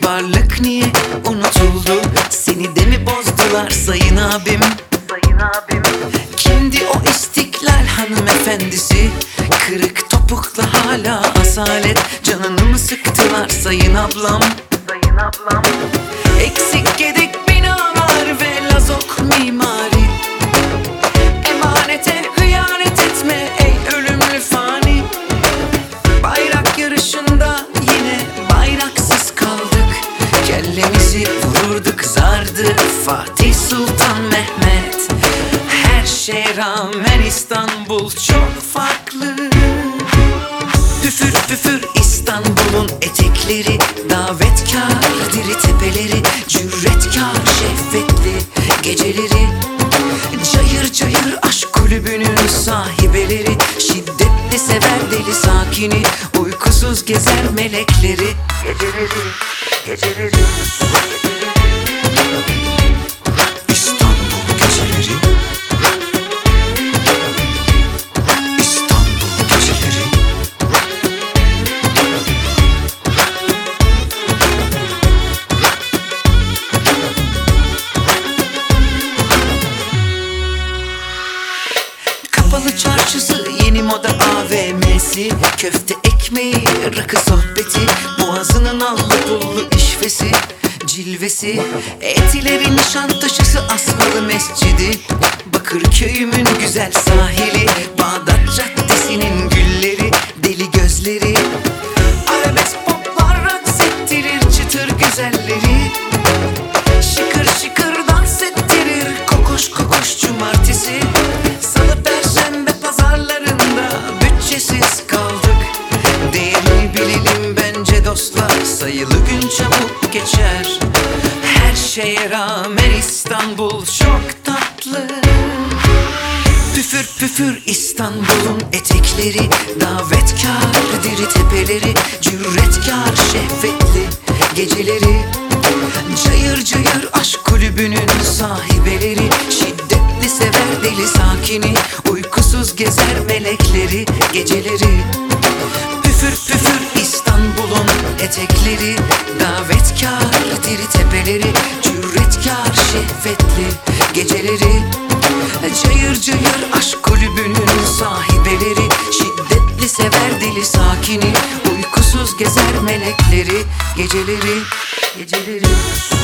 varlık niye unutuldu? Seni de mi bozdular sayın abim? Kimdi o istiklal hanımefendisi? Kırık topukla hala asalet, canını mı sıktılar sayın ablam? Eksik gedik binalar ve lazok mimari. Emanete hıyanet etme ey ölümlü fani. Bayrak yarışında yine bayraksız kaldık. Kellemizi vururdu kızardı Fatih Sultan Mehmet. Her şeye rağmen İstanbul çok farklı. Püfür püfür İstanbul'un etekleri, davetkar diri tepeleri, cüretkar şehvetli geceleri, cayır cayır aşk kulübünün sahibeleri, şiddetli sever deli sakini, uykusuz gezer melekleri, geceleri. İstanbul geceleri. İstanbul geceleri. Kapalı çarşısı, yeni moda AVM'si, köfte ekmeği, rakı sohbeti, boğazının allı pullu işvesi, cilvesi, Etilerin Nişantaşı'sı, Asmalı Mescidi, Bakırköy'ümün güzel sahili, Bağdat Caddesi'nin gülleri, deli gözleri, arabesk poplar raks ettirir çıtır güzelleri, şıkır şıkır dans ettirir kokoş kokoş cumartesi. Salı perşembe pazarlarında bütçesiz kaldık. Değerini bilelim bence dostlar, sayılı gün çabuk geçer. Her şeye rağmen İstanbul çok tatlı. Püfür püfür İstanbul'un etekleri, davetkar diri tepeleri, cüretkar şehvetli geceleri, cayır cayır aşk kulübünün sahibeleri, şiddetli sever deli sakini, uykusuz gezer melekleri, geceleri. Püfür püfür İstanbul'un etekleri, davetkar diri tepeleri, cüretkar şehvetli geceleri, cayır cayır aşk kulübünün sahibeleri, şiddetli sever deli sakini, uykusuz gezer melekleri, geceleri.